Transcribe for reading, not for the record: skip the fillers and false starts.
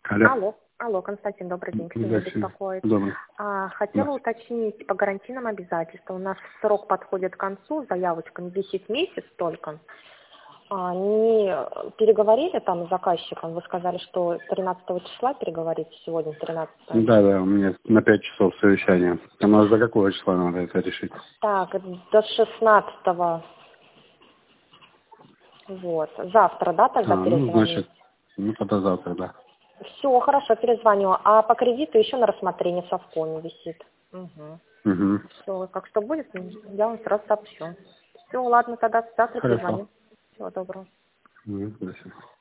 Алло. Алло, Константин, добрый день, Ксения Да, Ксения. беспокоит. Добрый. Хотела Да. уточнить по гарантийным обязательствам. У нас срок подходит к концу, заявочка не висит месяц только. Не переговорили там с заказчиком? Вы сказали, что 13 числа переговорите, сегодня 13. Да, у меня на 5 часов совещание. А у нас до какого числа надо это решить? Так, до 16. Вот. Завтра, да, тогда перезвонить? Значит, тогда завтра, да. Все, хорошо, перезвоню. А по кредиту еще на рассмотрение совкоме висит. Угу. Все, как что будет, я вам сразу сообщу. Все, ладно, тогда завтра Хорошо. перезвоню. Всего доброго. До свидания.